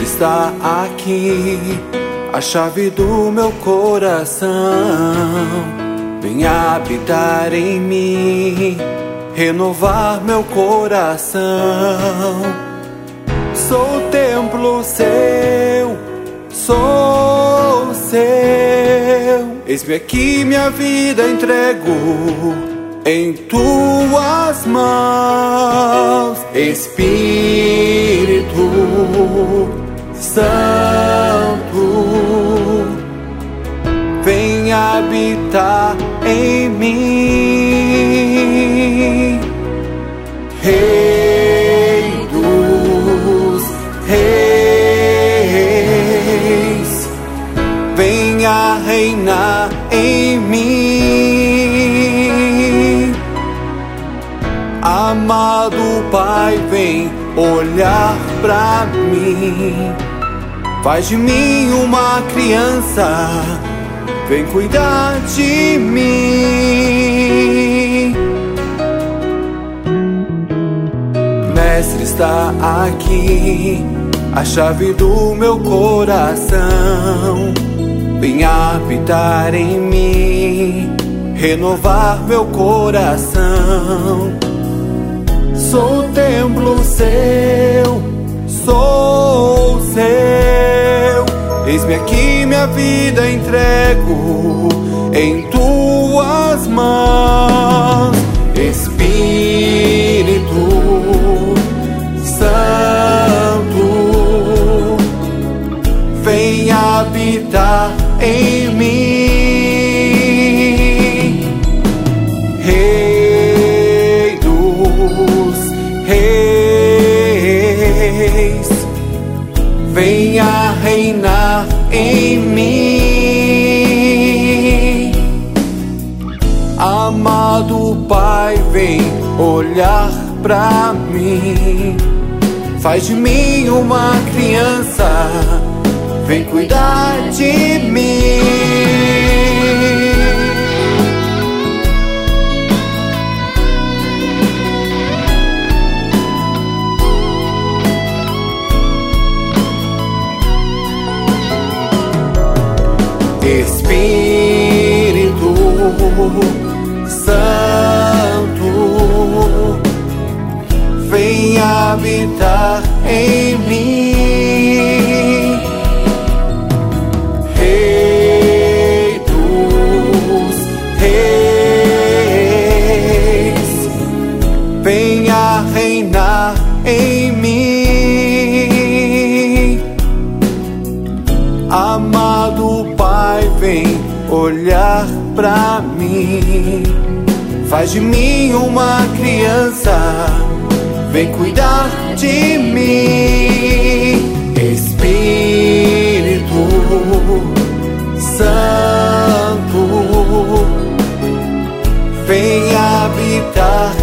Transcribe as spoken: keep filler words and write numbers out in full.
está aqui, a chave do meu coração. Vem habitar em mim, renovar meu coração. Sou templo seu, sou seu. Eis-me aqui, minha vida entrego em tuas mãos. Espírito Santo, vem habitar em mim. Rei dos reis, venha reinar em mim. Amado Pai, vem olhar pra mim. Faz de mim uma criança, vem cuidar de mim. Mestre está aqui, a chave do meu coração. Vem habitar em mim, renovar meu coração. Sou templo seu, sou seu. Eis-me aqui, minha vida entrego em tuas mãos. Espírito Santo, vem habitar em mim. Rei dos reis, venha reinar em mim. Amado Pai, vem olhar pra mim. Faz de mim uma criança, vem cuidar de mim. Espírito Santo, vem habitar em mim. Rei dos reis, venha reinar em mim. Amado Pai, vem olhar pra mim. Faz de mim uma criança, vem cuidar de mim. Espírito Santo, vem habitar